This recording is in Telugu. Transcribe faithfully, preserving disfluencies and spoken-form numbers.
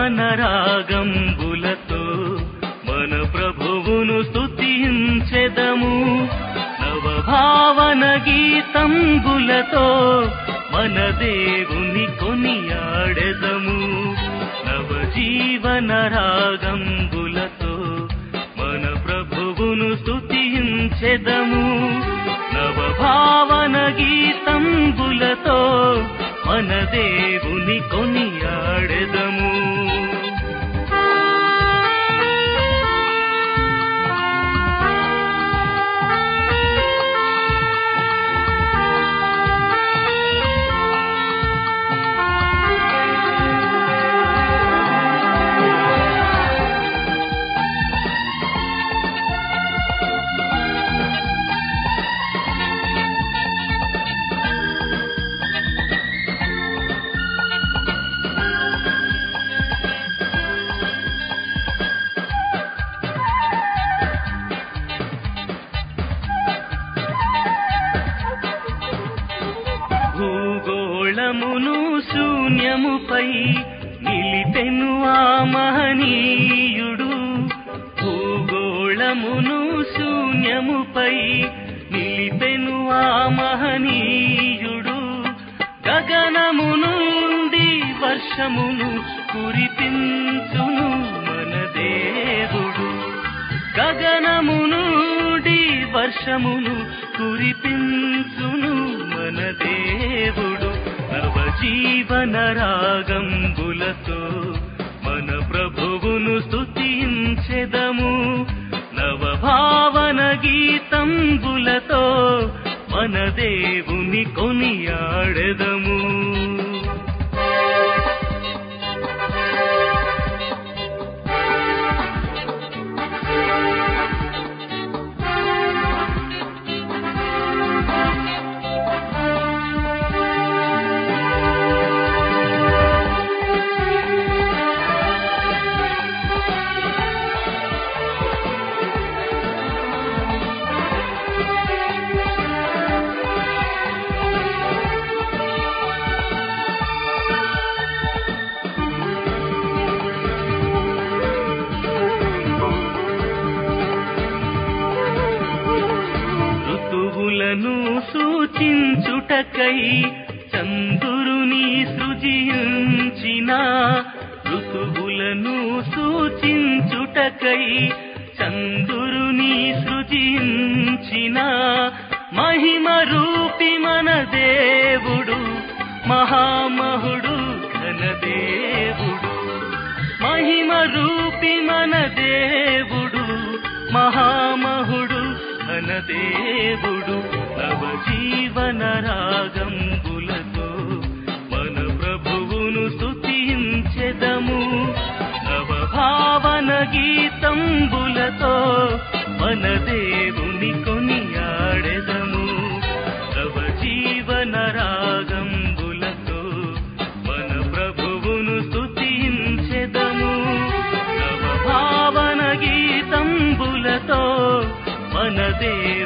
జీవన రాగంబులతో మన ప్రభువును స్తుతించెదము. నవభావన గీతంబులతో మన దేవుని కొనియాడెదము. నవజీవన రాగంబులతో మన ప్రభువును స్తుతించెదము. నవభావన గీతంబులతో మన దేవుని కొనియాడెదము. భూగోళమును శూన్యముపై నిలిపెను ఆ మహనీయుడు. భూగోళమును శూన్యముపై నిలిపెను ఆ మహనీయుడు. గగనము నుండి వర్షమును కురిపించును మన దేవుడు. గగనము నుండి వర్షమును కురిపించును మన దేవుడు. నవజీవన రాగంబులతో మన ప్రభువును స్తుతించెదము. నవభావన గీతంబులతో మన దేవుని కొనియాడెదము. ఋతువులను సూచించుటకై చంద్రుని సృజించిన. ఋతువులను సూచించుటకై చంద్రుని సృజించిన మహిమ రూపి మన దేవుడు. మహామహుడు ఘనదేవుడు. మహిమ రూపి మన దేవుడు. మహామహుడు ఘనదేవుడు. నవజీవన రాగంబులతో మన ప్రభువును స్తుతించెదము. నవభావన గీతంబులతో మన దేవుని కొనియాడెదము. నవజీవన రాగంబులతో మన ప్రభువును స్తుతించెదము. నవభావన గీతంబులతో మన దేవుని